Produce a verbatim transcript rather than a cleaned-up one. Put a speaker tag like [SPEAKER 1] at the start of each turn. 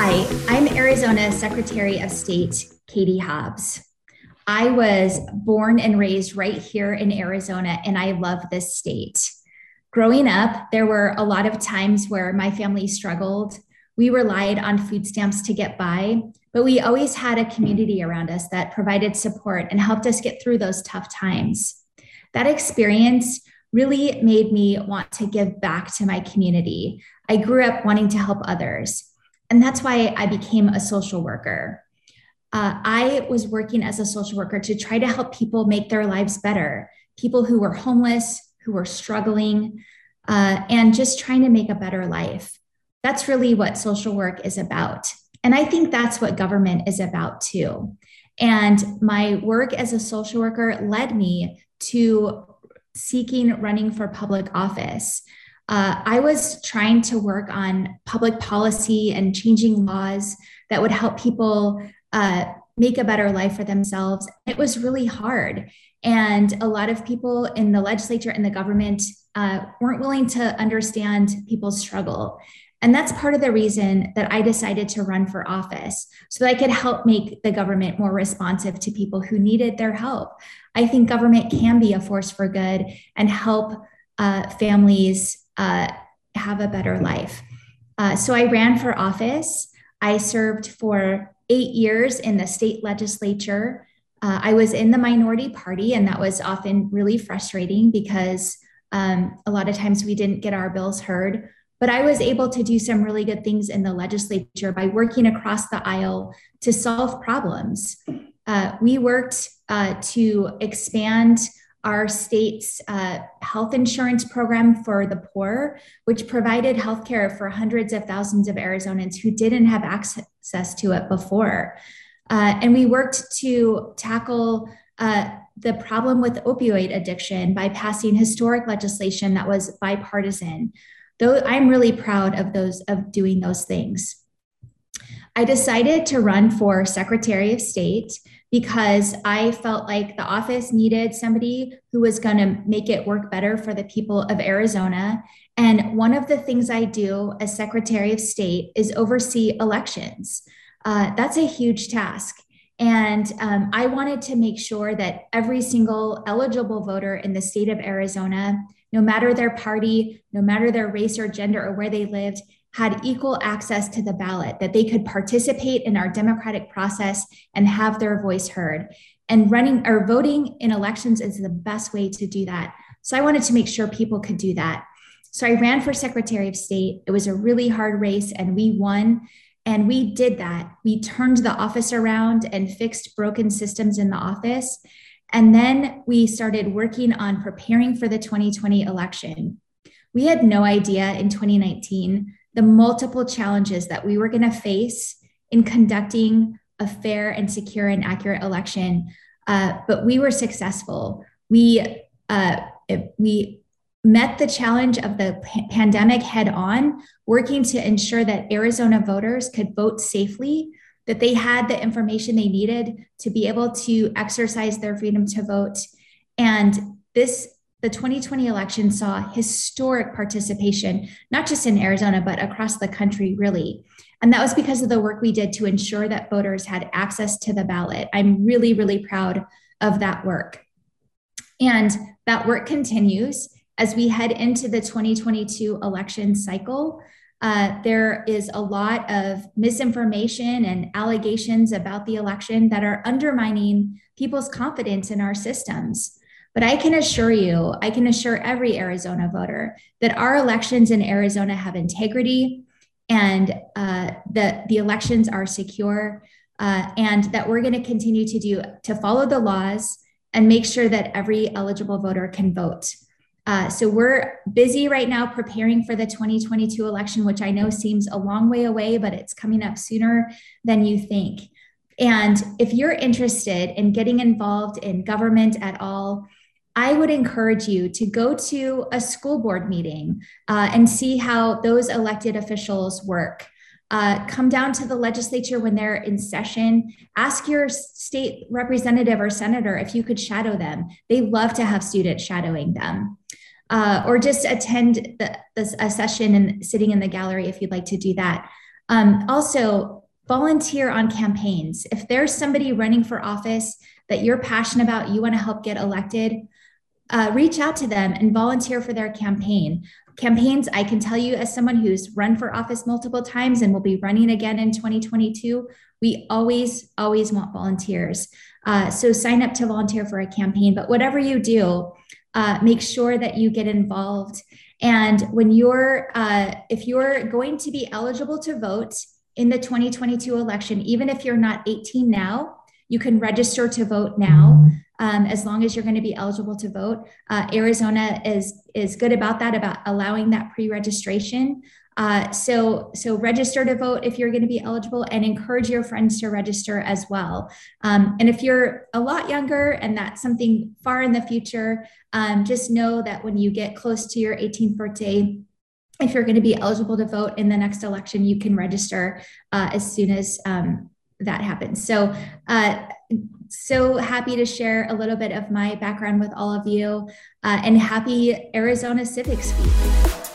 [SPEAKER 1] Hi, I'm Arizona Secretary of State Katie Hobbs. I was born and raised right here in Arizona, and I love this state. Growing up, there were a lot of times where my family struggled. We relied on food stamps to get by, but we always had a community around us that provided support and helped us get through those tough times. That experience really made me want to give back to my community. I grew up wanting to help others, and that's why I became a social worker. Uh, I was working as a social worker to try to help people make their lives better, people who were homeless, who were struggling, uh, and just trying to make a better life. That's really what social work is about. And I think that's what government is about too. And my work as a social worker led me to seeking running for public office. Uh, I was trying to work on public policy and changing laws that would help people uh, make a better life for themselves. It was really hard. And a lot of people in the legislature and the government uh, weren't willing to understand people's struggle. And that's part of the reason that I decided to run for office, so that I could help make the government more responsive to people who needed their help. I think government can be a force for good and help uh, families uh, have a better life. Uh, so I ran for office. I served for eight years in the state legislature. Uh, I was in the minority party, and that was often really frustrating because um, a lot of times we didn't get our bills heard. But I was able to do some really good things in the legislature by working across the aisle to solve problems. Uh, we worked uh, to expand our state's uh, health insurance program for the poor, which provided healthcare for hundreds of thousands of Arizonans who didn't have access to it before. Uh, and we worked to tackle uh, the problem with opioid addiction by passing historic legislation that was bipartisan. Though I'm really proud of those of doing those things. I decided to run for Secretary of State because I felt like the office needed somebody who was going to make it work better for the people of Arizona. And one of the things I do as Secretary of State is oversee elections. Uh, that's a huge task. And um, I wanted to make sure that every single eligible voter in the state of Arizona, no matter their party, no matter their race or gender or where they lived, had equal access to the ballot, that they could participate in our democratic process and have their voice heard. And running or voting in elections is the best way to do that. So I wanted to make sure people could do that. So I ran for Secretary of State. It was a really hard race, and we won. And we did that. We turned the office around and fixed broken systems in the office. And then we started working on preparing for the twenty twenty election. We had no idea in twenty nineteen the multiple challenges that we were going to face in conducting a fair and secure and accurate election, uh, but we were successful. We, uh, we met the challenge of the p- pandemic head on, working to ensure that Arizona voters could vote safely, that they had the information they needed to be able to exercise their freedom to vote. And this, the twenty twenty election saw historic participation, not just in Arizona, but across the country, really. And that was because of the work we did to ensure that voters had access to the ballot. I'm really, really proud of that work. And that work continues as we head into the twenty twenty-two election cycle. Uh, there is a lot of misinformation and allegations about the election that are undermining people's confidence in our systems. But I can assure you, I can assure every Arizona voter that our elections in Arizona have integrity, and uh, that the elections are secure, uh, and that we're going to continue to do to follow the laws and make sure that every eligible voter can vote. Uh, so we're busy right now preparing for the twenty twenty-two election, which I know seems a long way away, but it's coming up sooner than you think. And if you're interested in getting involved in government at all, I would encourage you to go to a school board meeting uh, and see how those elected officials work. Uh, come down to the legislature when they're in session. Ask your state representative or senator if you could shadow them. They love to have students shadowing them. Uh, or just attend the, the, a session and sitting in the gallery if you'd like to do that. Um, also, volunteer on campaigns. If there's somebody running for office that you're passionate about, you want to help get elected, uh, reach out to them and volunteer for their campaign. Campaigns, I can tell you as someone who's run for office multiple times and will be running again in twenty twenty-two, we always, always want volunteers. Uh, so sign up to volunteer for a campaign, but whatever you do, uh, make sure that you get involved. And when you're, uh, if you're going to be eligible to vote in the twenty twenty-two election, even if you're not eighteen now, you can register to vote now. Um, as long as you're going to be eligible to vote. Uh, Arizona is, is good about that, about allowing that pre-registration. Uh, so, so register to vote if you're going to be eligible, and encourage your friends to register as well. Um, and if you're a lot younger and that's something far in the future, um, just know that when you get close to your eighteenth birthday, if you're going to be eligible to vote in the next election, you can register uh, as soon as um, that happens. So, uh, so happy to share a little bit of my background with all of you, uh, and happy Arizona Civics Week.